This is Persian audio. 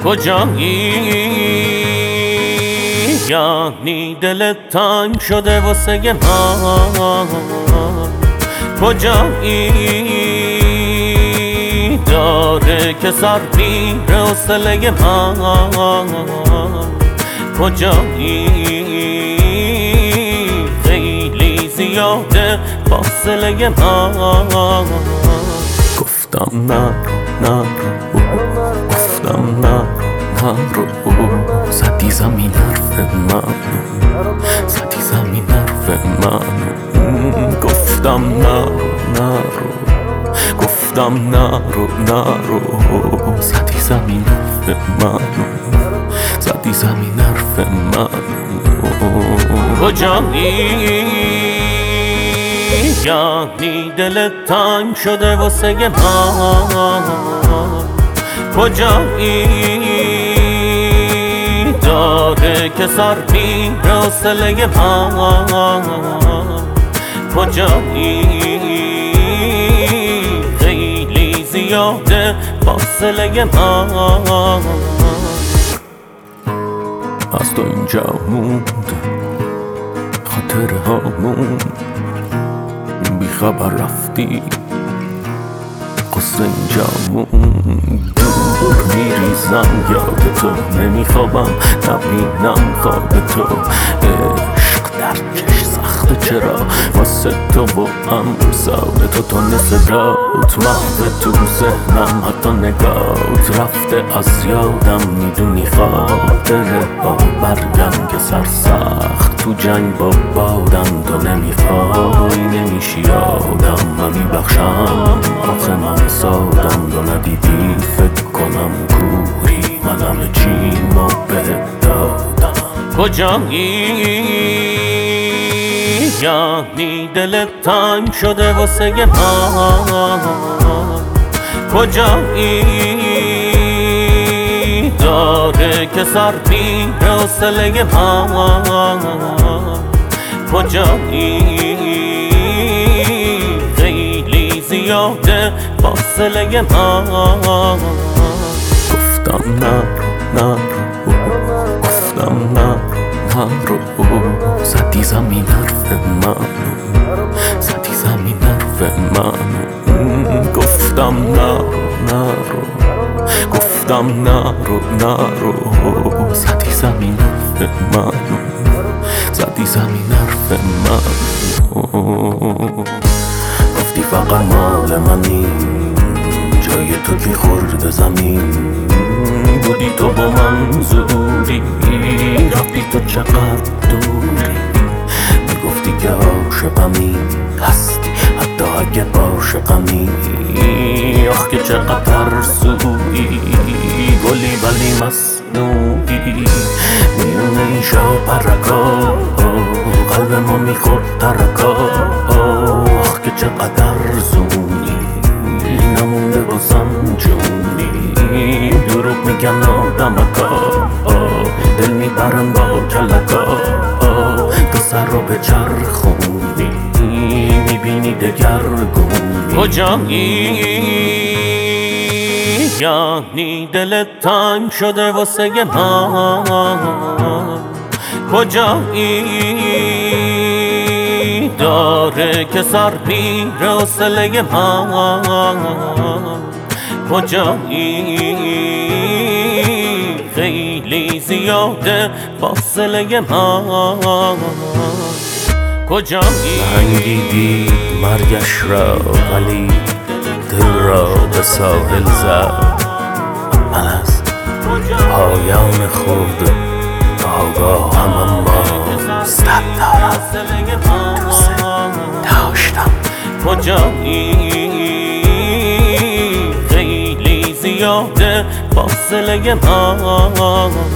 کجایی؟ یعنی دلت تنگ شده واسه من. کجایی؟ داره که سر میره حوصله من. کجایی؟ خیلی زیاده فاصله من. گفتم نرو گفتم نرو زدی زمین حرف منو، زدی زمین حرف منو. گفتم نرو گفتم نرو زدی زمین حرف منو، زدی زمین حرف منو. کجایی؟ یعنی دلت تنگ شده واسه من. کجایی؟ داره که سر میره حوصله من. کجایی؟ خیلی زیاده فاصله من. از تو اینجا موند خاطره هامون، بی خبر رفتی قصه اینجا موند. دور میریزم یاد تو، نمیخوابم نبینم خواب تو. عشق در چش سخته چرا واسه تو با هم ساده تو نصف رات محو تو ذهنم، حتی نگات رفته از یادم. میدونی خاطره ها برگم که سرسخت تو جنگ با بادم. تو نمیخوای نمیشی آدم، من میبخشم آخه من سادم. تو ندیدی فکر کنم کوری، من همه چیمو بهت دادم. کجایی؟ یعنی دلت تنگ شده واسه من. کجایی؟ داره که سر میره حوصله من. کجایی؟ خیلی زیاده فاصله من. گفتم نرو گفتم نرو زدی زمین حرف منو، زدی زمین حرف منو. گفتم نرو گفتم نرو زدی زمین حرف منو، زدی زمین حرف منو. گفتی فقط مال منی، جای تو که خورد زمین. بودی تو با منظوری، رفتی تو چقدر دوری. میگفتی که عاشقمی هستی حتی اگه عاشقمی. آخ که چقدر ترسویی، گلی ولی مصنوعی. میونه این شاپرکا قلب ما میخورد ترکا. آخ که چقدر زونی، نمونده بازم جونی. دروغ میگن آدمکا، دل میبرن با کلکا. تو سر رو به چرخونی، میبینی دگرگونی. کجایی؟ یعنی دلت تنگ شده واسه من. کجایی؟ داره که سر میره حوصله من. کجایی؟ خیلی زیاده فاصله من. کجایی؟ ننگیدی مرگش را ولی دل را به ساحل زد. من از پایان خود آگاهم، اما صد دارم دوست داشتم. کجایی؟ خیلی زیاده فاصله من.